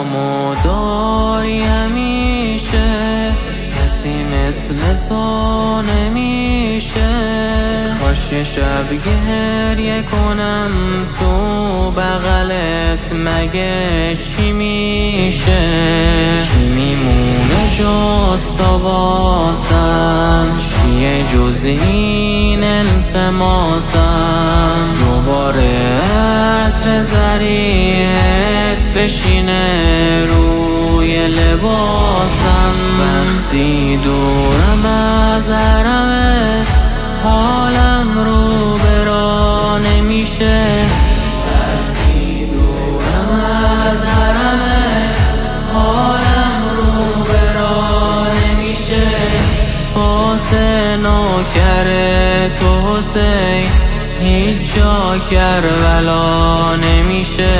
پیامو داری همیشه، کسی مثل تو نمیشه. کاش یه شب گریه کنم تو بغلت، مگه چی میشه؟ چی میمونه جز تو واسم؟ چیه جز این التماسم؟ دوباره عطر زریعت بشینه روی لباسم. وقتی دورم از حرمت حالم رو برا نمیشه. وقتی دورم از حرمت حالم رو برا نمیشه. حسین و کره تو حسین، هیچ جا کربلا نمیشه.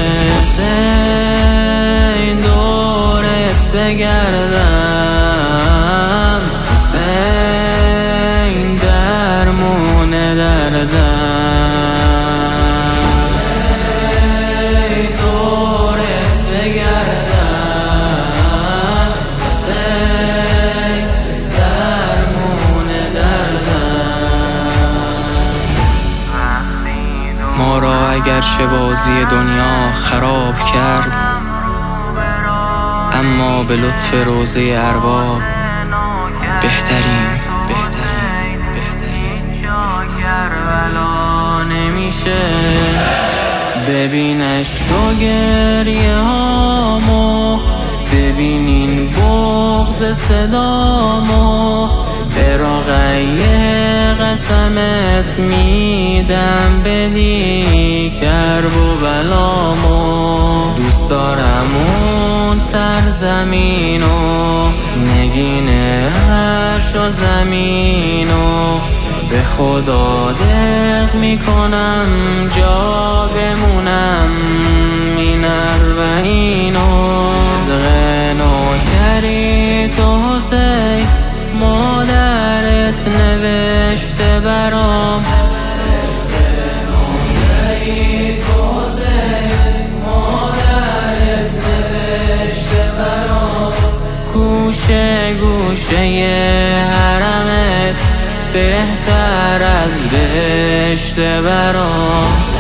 حسین دورت بگردم، حسین درمون دردم. حسین دورت بگردم، حسین درمون دردم. ما را اگرچه بازی دنیا خراب کرد، اما به لطف روضه ارباب بهترین کربلا نمیشه. ببین اشک و گریه هامو، ببین این بغض صدامو. به رقیه قسمت میدم بدی کرب و بلامو. دوست دارم اون سرزمینو، نگین عرش و زمینو. به خدا دق میکنم جا بمونم این اربعینو. رزق نوکری تو حسین، مادرت نوشته برام. گوشه گوشه حرمت بهتر از بهشت برام.